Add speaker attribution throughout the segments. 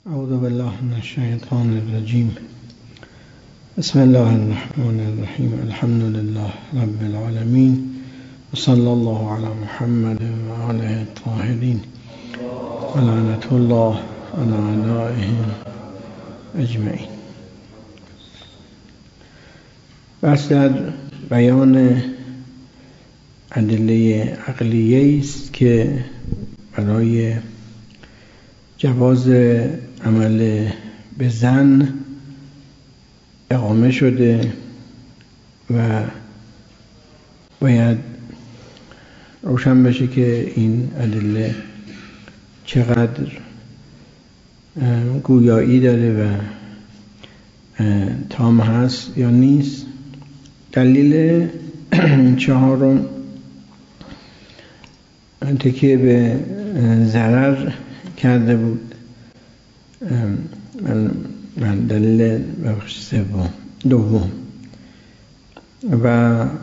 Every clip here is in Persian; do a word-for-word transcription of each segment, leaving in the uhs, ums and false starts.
Speaker 1: اعوذ بالله من الشیطان الرجیم. بسم الله الرحمن الرحیم. الحمد لله رب العالمین و صلی الله علی محمد و آله الطاهرین و لعنت الله علی اعدائهم اجمعین. بحث در بیان ادله عقلیه است که برای جواز عمل به زن اقامه شده و باید روشن بشه که این ادله چقدر گویایی داره و تام هست یا نیست. دلیل چهارم تکیه به ضرر کرده بود. من, من دلیل سوم دوم و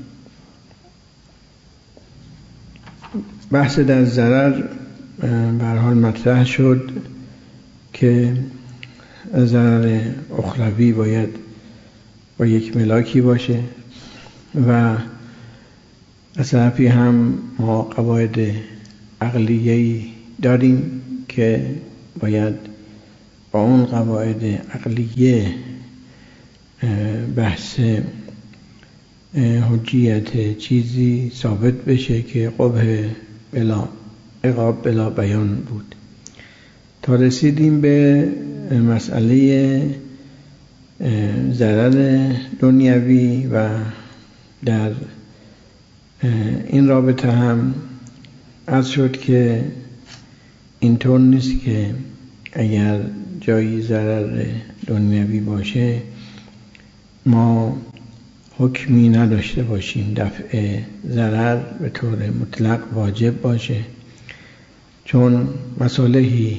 Speaker 1: بحث در ضرر به هر حال مطرح شد که ضرر اخروی باید با یک ملاکی باشه و از طرفی هم ما قواعد عقلیه‌ای داریم که باید با اون قواعد عقلیه بحث حجیت چیزی ثابت بشه که قبح بلا عقاب بلا بیان بود. تا رسیدیم به مسئله ضرر دنیوی و در این رابطه هم عرض شد که اینطور نیست که اگر جایی ضرر دنیوی باشه ما حکمی نداشته باشیم دفع ضرر به طور مطلق واجب باشه، چون مصالحی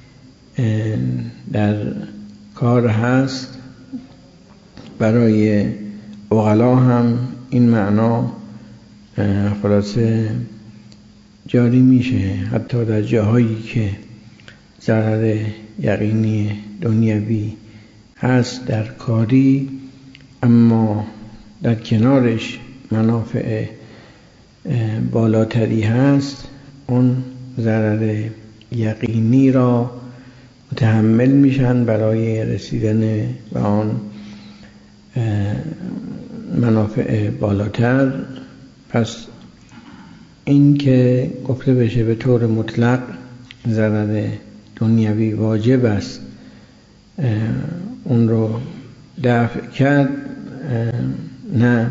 Speaker 1: در کار هست. برای عقلا هم این معنا خلاصه جاری میشه، حتی در جاهایی که ضرر یقینی دنیوی هست در کاری، اما در کنارش منافع بالاتری هست، اون ضرر یقینی را متحمل میشن برای رسیدن به آن منافع بالاتر. پس این که گفته بشه به طور مطلق ضرر دنیوی واجب است اون رو دفع کرد، نه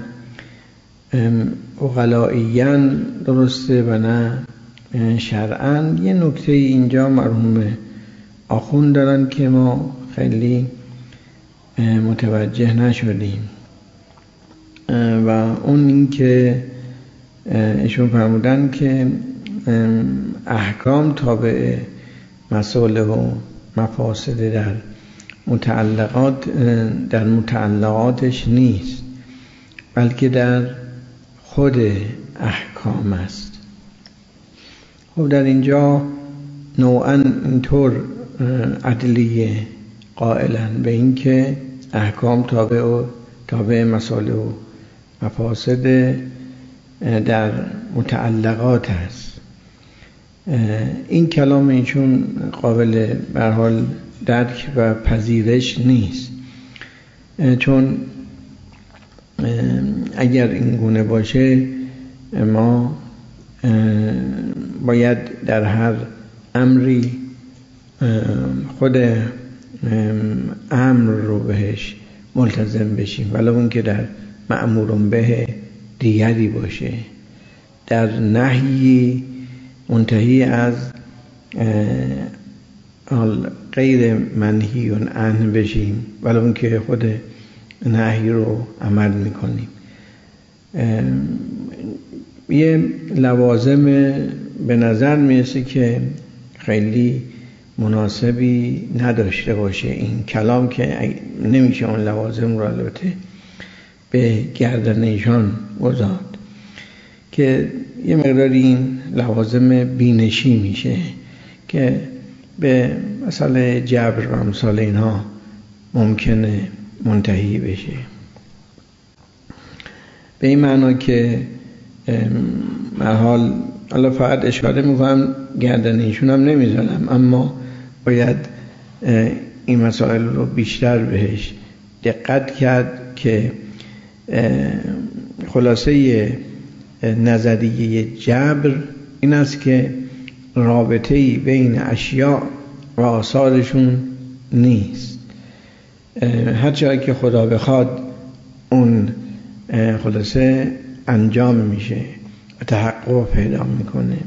Speaker 1: عقلائیاً درسته و نه شرعاً. یه نکته اینجا مرحوم آخوند دارن که ما خیلی متوجه نشدیم و اون این که ایشون فرمودن که احکام تابع مصالح و مفاسد در متعلقات در متعلقاتش نیست، بلکه در خود احکام است. خب در اینجا نوعاً اینطور عدلیه قائلن به این که احکام تابع و تابع مصالح و مفاسد در متعلقات هست. این کلام ایشون قابل به هر حال درک و پذیرش نیست، چون اگر این گونه باشه ما باید در هر امری خود امر رو بهش ملتزم بشیم، ولو اون که در مأمور به دیگری باشه، در نهی منتهی از غیر منهی عنه بشیم، ولو اون که خود نهی رو عمل میکنیم. یه لوازم به نظر میرسه که خیلی مناسبی نداشته باشه این کلام، که نمیشه اون لوازم رو البته به گردن ایشان گذارد، که یه مقداری این لوازم بینشی میشه که به مسئله جبر و امثال اینها ممکنه منتهی بشه. به این معنا که حال حالا فقط اشاره میکنم، گردن ایشون هم نمیزنم، اما باید این مسائل رو بیشتر بهش دقت کرد که خلاصه نظریه جبر این است که رابطه‌ای بین اشیاء و آثارشون نیست. هر جایی که خدا بخواد اون خلاصه انجام میشه و تحقق پیدا میکنه.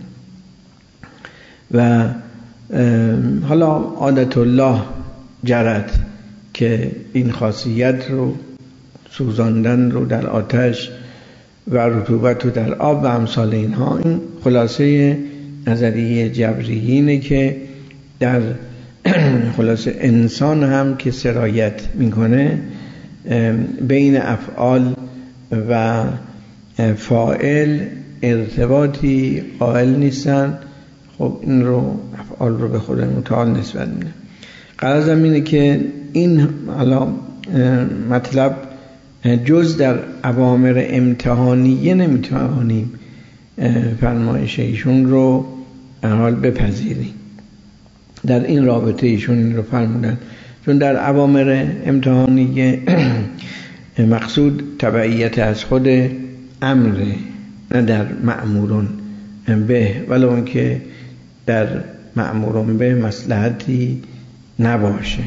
Speaker 1: و حالا عادت الله جرت که این خاصیت رو سوزاندن رو در آتش و رطوبت رو در آب و امثال اینها، این خلاصه نظریه جبریینه که در خلاصه انسان هم که سرایت میکنه بین افعال و فاعل ارتباطی قائل نیستن. خب این رو افعال رو به خود متعال نسبت میده. غرضم اینه که این حالا مطلب جز در اوامر امتحانیه نمیتوانیم فرمایش ایشون رو حال بپذیریم. در این رابطه ایشون این رو فرمودن، چون در اوامر امتحانیه مقصود تبعیت از خود امره، نه در مأمورون به، ولو اینکه در مأمورون به مصلحتی نباشه.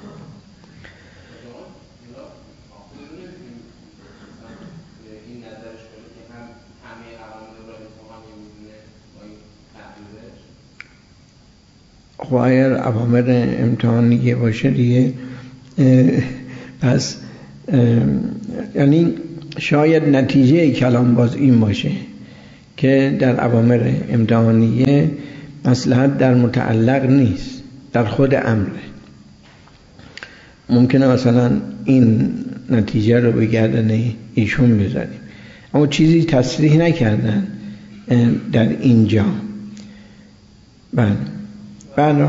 Speaker 1: خواهر اوامر امتحانیه باشه دیگه، پس یعنی شاید نتیجه کلام باز این باشه که در اوامر امتحانیه مصلحت در متعلق نیست، در خود امره. ممکنه مثلا این نتیجه رو به گردن ایشون بذاریم، اما چیزی تصریح نکردن در اینجا. بله بله
Speaker 2: نمیشه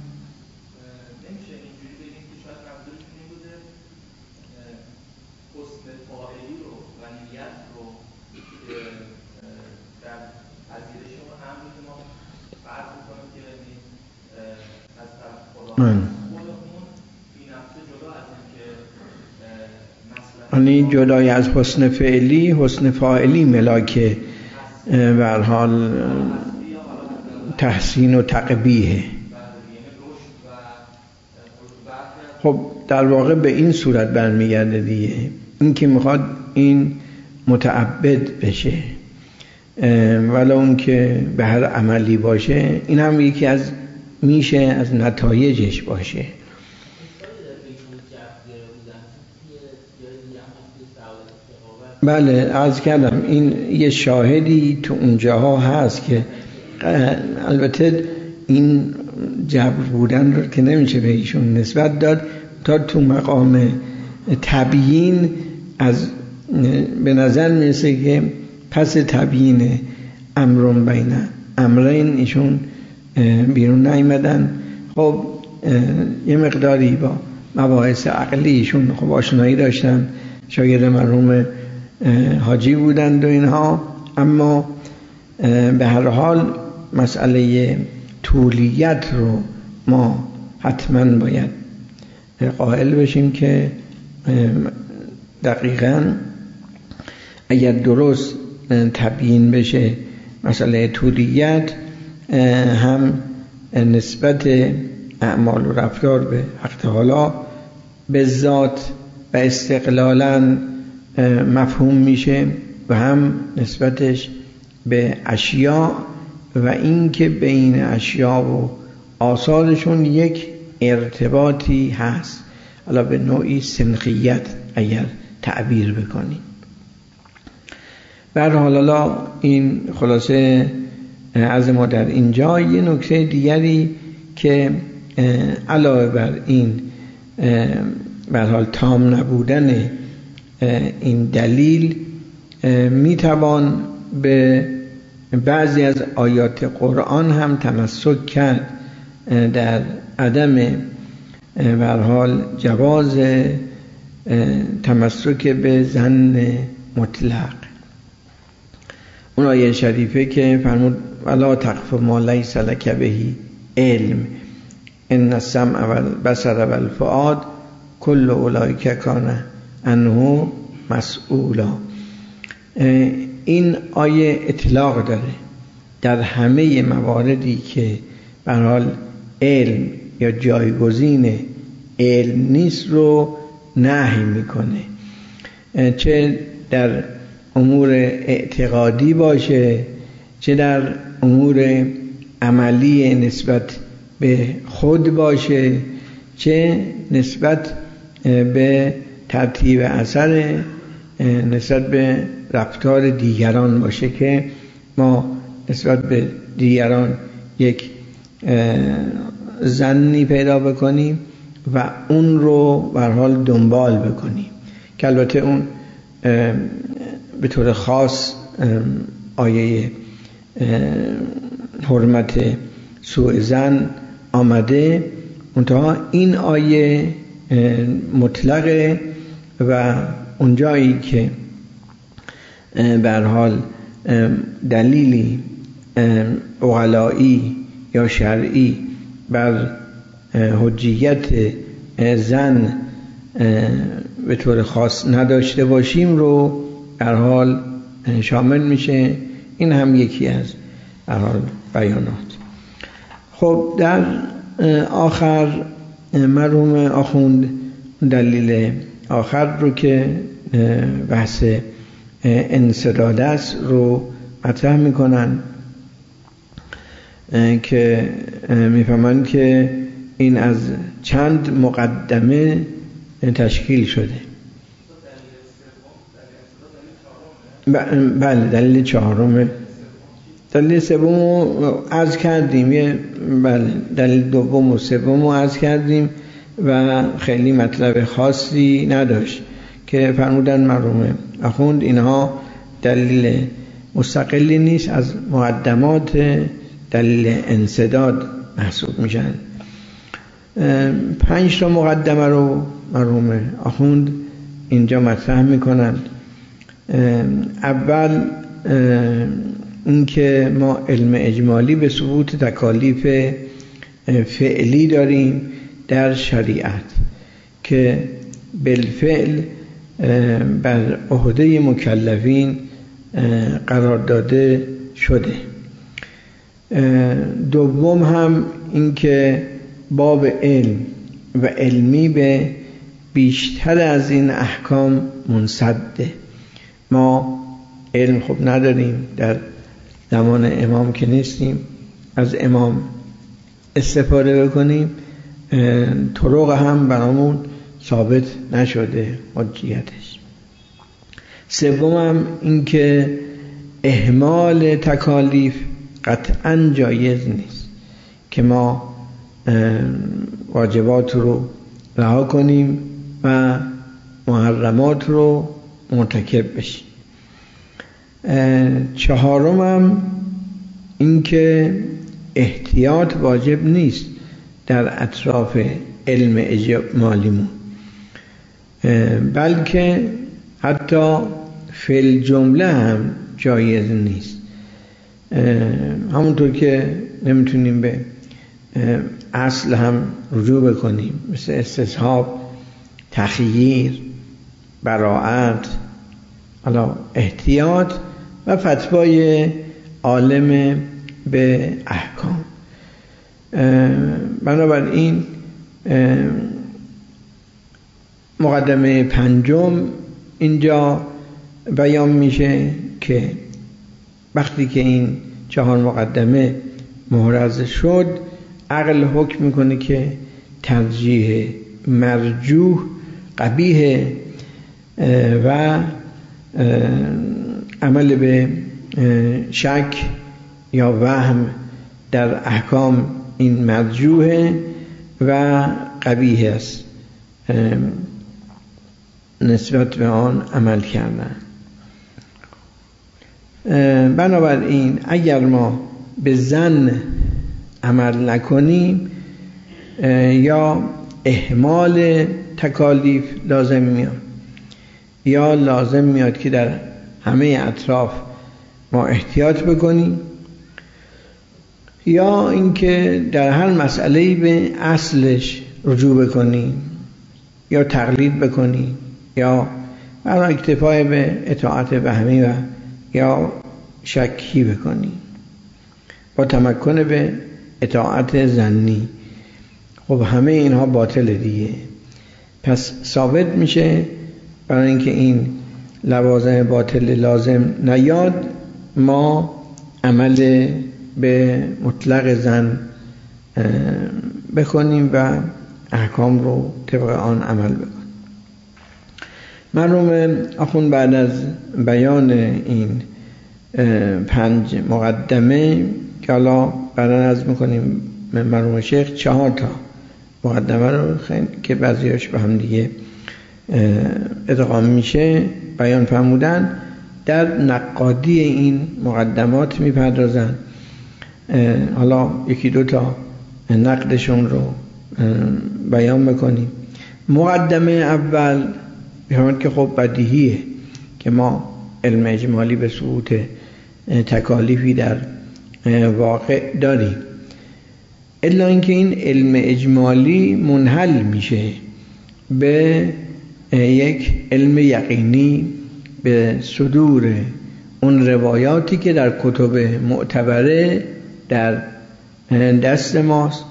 Speaker 2: اینجوری بگیم که شاید منظورشون این بوده حسن فاعلی رو و نیت رو که در پذیرش اون امری که ما فرض می‌کنیم که از طرف خدا خود اون بی نفسه جدا از این که مثلا
Speaker 1: یعنی جدای از حسن فعلی حسن فاعلی ملاک به هر حال تحسین و تقبیه. خب در واقع به این صورت برمیگرده دیگه، این که میخواد این متعبد بشه ولو اون که به هر عملی باشه، این هم یکی از میشه از نتایجش باشه. بله عرض کردم این یه شاهدی تو اونجاها هست که البته این جبر بودن رو که نمیشه به ایشون نسبت داد، تا تو مقام تبیین از به نظر میرسه که پس تبیین امرون بین امرین ایشون بیرون نیامدن. خب یه مقداری با مباحث عقلی ایشون خب آشنایی داشتن، شاگرد مرحوم حاجی بودند و اینها، اما به هر حال مسئله طولیت رو ما حتما باید قائل بشیم که دقیقاً اگر درست تبیین بشه مسئله طولیت، هم نسبت اعمال و رفتار به حق تعالی به ذات و استقلالاً مفهوم میشه و هم نسبتش به اشیاء و این که بین اشیاء و آثارشون یک ارتباطی هست، حالا به نوعی سنخیت اگر تعبیر بکنیم. به هر حال حالا این خلاصه از ما در اینجا یه نکته دیگری که علاوه بر این به هر حال تام نبودن این دلیل، میتوان به بعضی از آیات قرآن هم تمسک کرد در عدم به هر حال جواز تمسک به ظن مطلق. اون آیه شریفه که فرمود ولا تقف ما لیس لک به علم ان السمع والبصر والفؤاد کل اولئک کان عنه مسئولا. این آیه اطلاق داره در همه مواردی که به هر حال علم یا جایگزین علم نیست رو نهی میکنه، چه در امور اعتقادی باشه چه در امور عملی نسبت به خود باشه چه نسبت به ترتیب اثر نسبت به رفتار دیگران باشه که ما نسبت به دیگران یک ظنی پیدا بکنیم و اون رو به هر حال دنبال بکنیم، که البته اون به طور خاص آیه حرمت سوء ظن آمده، منتها این آیه مطلقه و اونجایی که به هر حال دلیلی عقلایی یا شرعی بر حجیت ظن به طور خاص نداشته باشیم رو در حال شامل میشه. این هم یکی از در حال بیانات. خب در آخر مرحوم آخوند دلیل آخر رو که بحث انسداد است رو مطرح میکنن که میفهمن که این از چند مقدمه تشکیل شده. بله دلیل چهارم. دلیل سوم رو عرض کردیم، یه بله دلیل دوم و سوم رو عرض کردیم و خیلی مطلب خاصی نداشت که فرمودن مرحوم آخوند اینها دلیل مستقلی نیست، از مقدمات دلیل انسداد محسوب میشن. پنج تا مقدمه رو مرحوم آخوند اینجا مطرح میکنن. اول اینکه ما علم اجمالی به ثبوت تکالیف فعلی داریم در شریعت که بالفعل بر عهده مکلفین قرار داده شده. دوم هم اینکه باب علم و علمی به بیشتر از این احکام منصده. ما علم خب نداریم، در زمان امام که نیستیم از امام استفاده بکنیم، طرق هم برامون ثابت نشده حجیتش. سوم هم این که اهمال تکالیف قطعا جایز نیست که ما واجبات رو رها کنیم و محرمات رو مرتکب بشیم. چهارم هم این که احتیاط واجب نیست در اطراف علم اجمالیمون، بلکه حتی فی الجمله هم جایز نیست. همونطور که نمیتونیم به اصل هم رجوع بکنیم، مثل استصحاب، تخییر، براءت، حالا احتیاط و فتوای عالم به احکام. بنابراین مقدمه پنجم اینجا بیان میشه که وقتی که این چهار مقدمه محرز شد، عقل حکم میکنه که ترجیح مرجوح قبیح و عمل به شک یا وهم در احکام این مرجوح و قبیح است نسبت به آن عمل کردن. بنابراین اگر ما به ظن عمل نکنیم یا اهمال تکالیف لازم میاد، یا لازم میاد که در همه اطراف ما احتیاط بکنیم، یا اینکه در هر مسئله‌ای به اصلش رجوع بکنیم یا تقلید بکنیم یا برای اکتفای به اطاعت وهمی و یا شکی بکنیم با تمکن به اطاعت ظنی. خب همه اینها باطل دیگه. پس ثابت میشه برای اینکه این لوازم باطل لازم نیاد ما عمل به مطلق ظن بکنیم و احکام رو طبق آن عمل بکنیم. مرحوم آخوند بعد از بیان این پنج مقدمه که حالا بعدا عرض میکنیم مرحوم شیخ چهار تا مقدمه رو که بعضیاش به هم دیگه ادغام میشه بیان فرمودن، در نقادی این مقدمات میپردازن. حالا یکی دو تا نقدشون رو بیان بکنیم. مقدمه اول بیان که خب بدیهیه که ما علم اجمالی به ثبوت تکالیفی در واقع داریم، الا اینکه این علم اجمالی منحل میشه به یک علم یقینی به صدور اون روایاتی که در کتب معتبره در دست ماست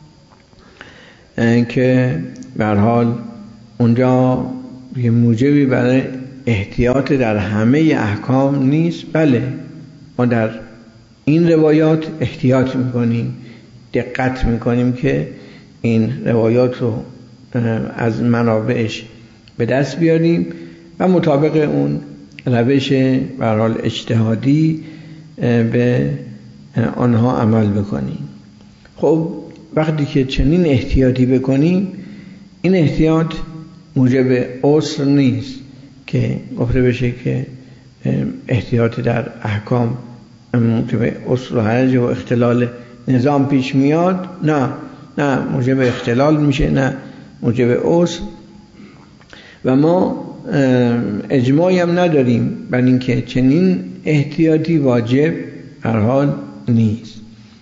Speaker 1: که به هر حال اونجا یه موجبی برای احتیاط در همه احکام نیست. بله ما در این روایات احتیاط میکنیم، دقت میکنیم که این روایات رو از منابعش به دست بیاریم و مطابق اون روش به هر حال اجتهادی به آنها عمل بکنیم. خب وقتی که چنین احتیاطی بکنیم، این احتیاط موجب عسر نیست که گفته بشه که احتیاط در احکام موجب عسر و حرج و اختلال نظام پیش میاد. نه نه موجب اختلال میشه، نه موجب عسر. و ما اجماعی هم نداریم بر اینکه چنین احتیاطی واجب هر حال نیست.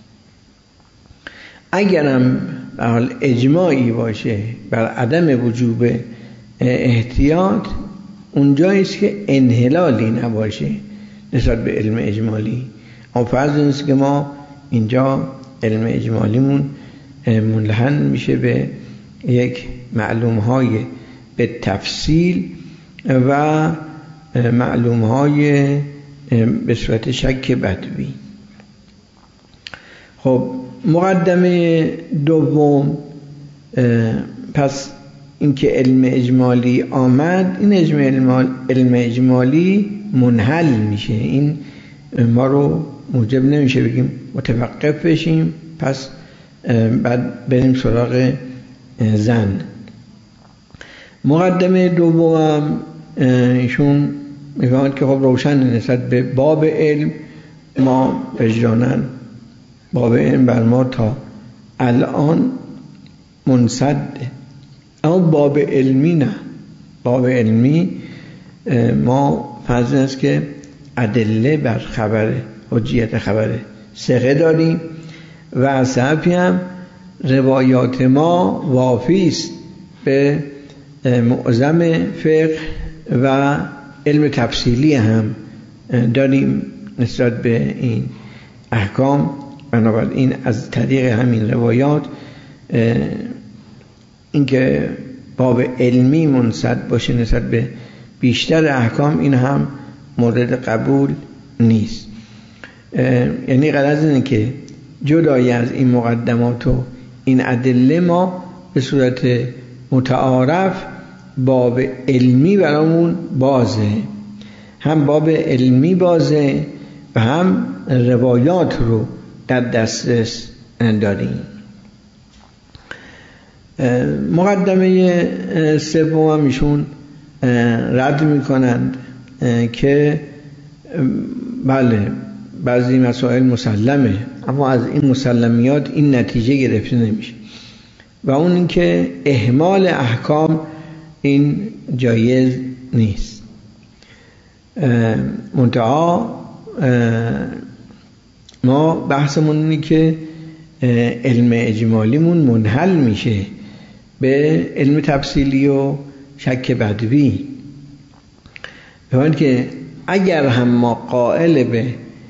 Speaker 1: اگرم به حال اجماعی باشه بر عدم وجوب احتیاط، اونجاییست که انحلالی نباشه نسبت به علم اجمالی. اما فرض نیست که ما اینجا علم اجمالیمون منحل میشه به یک معلوم های به تفصیل و معلوم های به صورت شک بدوی. خب مقدمه دوم، پس اینکه علم اجمالی آمد، این علم اجمالی منحل میشه. این ما رو موجب نمیشه بگیم متوقف بشیم پس بعد بریم سراغ زن. مقدمه دوم ایشون میفهمند که خب روشن نسبت به باب علم ما وجدانن باب علم بر ما تا الان منصده، اما باب علمی نه. باب علمی ما فرض است که ادله بر خبر حجیت خبر ثقه داریم و از طرفی هم روایات ما وافی است به معظم فقه و علم تفصیلی هم داریم نسبت به این احکام. بنابراین از طریق همین روایات اینکه باب علمی منصد باشه نسبت به بیشتر احکام، این هم مورد قبول نیست. یعنی غرض اینه که جدای از این مقدمات و این ادله ما به صورت متعارف باب علمی برامون بازه، هم باب علمی بازه و هم روایات رو در دسترس داریم. مقدمه سوم هم ایشون رد میکنند که بله بعضی مسائل مسلمه، اما از این مسلمیات این نتیجه گرفته نمیشه. و اون این که اهمال احکام این جایز نیست. منتها ما بحثمون اینه که علم اجمالیمون منحل میشه به علم تفصیلی و شک بدوی. ببین که اگر هم ما قائل به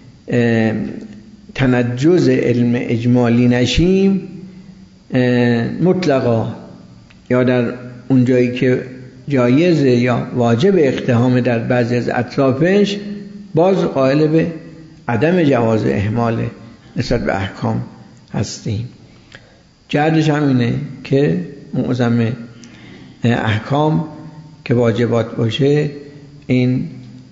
Speaker 1: تنجز علم اجمالی نشیم مطلقا، یا در اون جایی که جایزه یا واجب اقتحام در بعضی از اطرافش، باز قائل به عدم جواز اهمال نسبت به احکام هستیم. جهتش همینه که معظم احکام که واجبات باشه این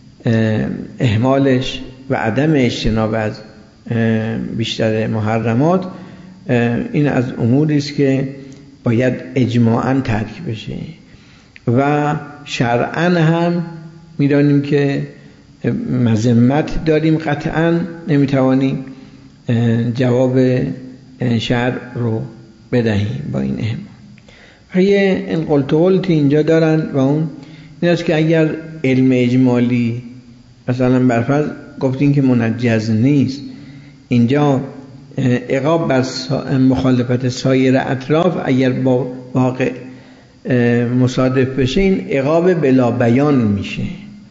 Speaker 1: اهمالش و عدم اجتناب از بیشتر محرمات این از اموری است که باید اجماعاً ترک بشه و شرعاً هم میدانیم که مذمت داریم، قطعاً نمیتوانیم جواب شرع رو بدهیم با این اهمال. یه انقلتولتی اینجا دارن و اون این است که اگر علم اجمالی مثلا برفرض گفتیم که منجز نیست، اینجا عقاب بر مخالفت سایر اطراف اگر با واقع مصادف بشه این عقاب بلا بیان میشه.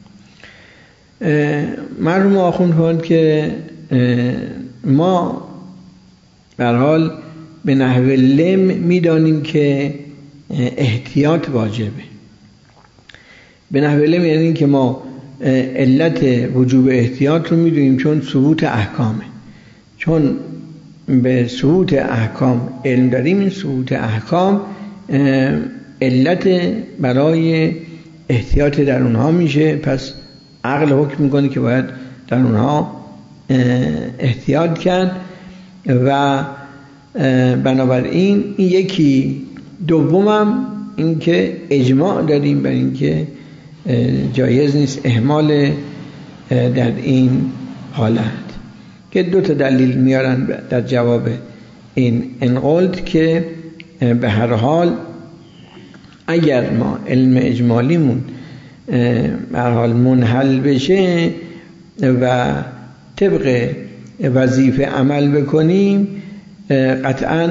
Speaker 1: مرحوم آخوند فرمود که ما به هر حال به نحو لم میدانیم که احتیاط واجبه. به نحو لم یعنی که ما علت وجوب احتیاط رو میدونیم چون ثبوت احکامه، چون به ثبوت احکام علم داریم، این ثبوت احکام علت برای احتیاط در اونها میشه، پس عقل حکم میکنه که باید در اونها احتیاط کرد و بنابراین این یکی. دومم این که اجماع داریم بر این که جایز نیست اهمال در این حالت، که دو تا دلیل میارن در جواب این انقلت که به هر حال اگر ما علم اجمالیمون به هر حال منحل بشه و طبق وظیفه عمل بکنیم قطعاً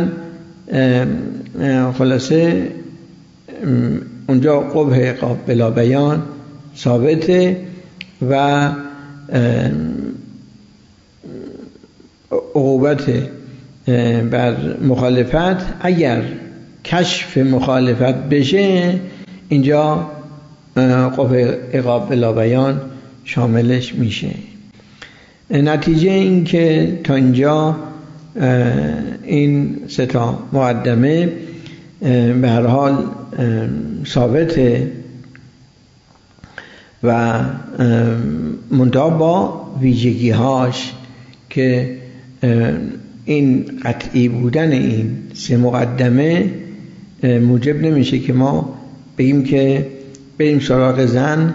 Speaker 1: خلاصه اونجا قبح عقاب بلا بیان ثابته و عقوبت بر مخالفت اگر کشف مخالفت بشه اینجا قبح عقاب بلا بیان شاملش میشه. نتیجه این که تا اینجا این سه تا مقدمه به هر حال ثابته و منتها با ویژگی هاش که این قطعی بودن این سه مقدمه موجب نمیشه که ما بگیم که بریم سراغ زن.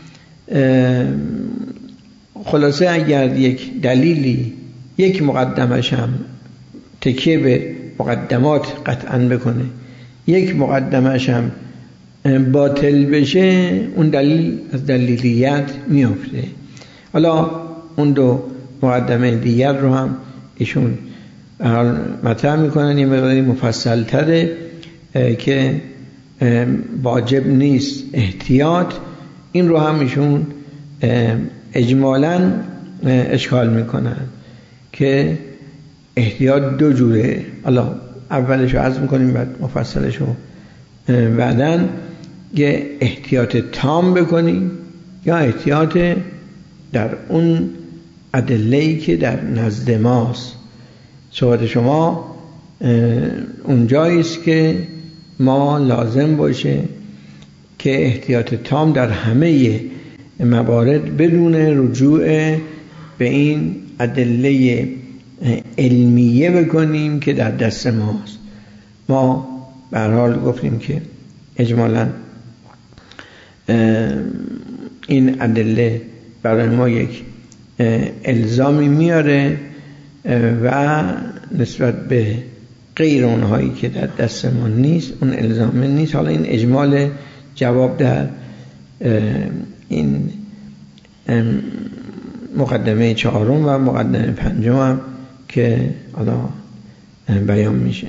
Speaker 1: خلاصه اگر یک دلیلی یک مقدمش هم تکیه به مقدمات قطعاً بکنه، یک مقدمش هم باطل بشه، اون دلیل از دلیلیت میافته. حالا اون دو مقدمه دیگر رو هم ایشون مطرح میکنن، یه مقداری مفصل تره که واجب نیست احتیاط، این رو هم ایشون اجمالاً اشکال میکنن که احتیاط دو جوره. حالا اولش رو عرض میکنیم بعد مفصلش رو بعداً، یه احتیاط تام بکنیم یا احتیاط در اون ادله‌ای که در نزد ماست. صحبت شما اونجایی است که ما لازم باشه که احتیاط تام در همه موارد بدون رجوع به این ادله علمیه بکنیم که در دست ماست. ما به هر حال گفتیم که اجمالاً این ادله برای ما یک الزامی میاره و نسبت به غیر اونهایی که در دستمون نیست اون الزام نیست. حالا این اجمال جواب در این مقدمه چهارم و مقدمه پنجم هم که حالا بیان میشه.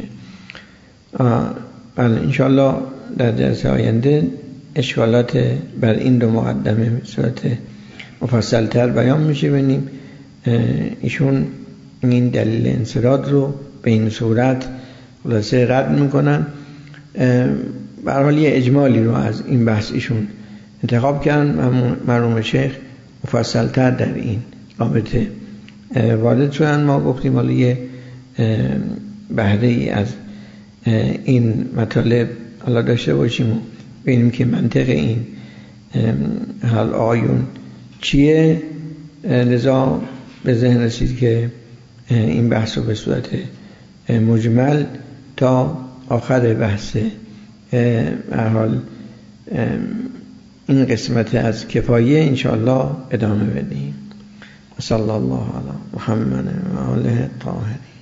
Speaker 1: بله انشاءالله در جلسه آینده اشکالات بر این دو مقدمه به صورت مفصل تر بیان میشه. ببینیم ایشون این دلیل انصراف رو به این صورت خلاصه رد میکنن. به هر حال یه اجمالی رو از این بحث ایشون انتخاب کردن. مرحوم شیخ مفصل تر در این رابطه وارد شدن. ما گفتیم حالا یه بهره ای از این مطالب حالا داشته باشیم و ببینیم که منطق این حال آیون چیه. لذا به ذهن رسید که این بحث رو به صورت مجمل تا آخر بحث هر حال این قسمت از کفایه انشاءالله ادامه بدیم. صلی الله علی محمد و آله الطاهرین.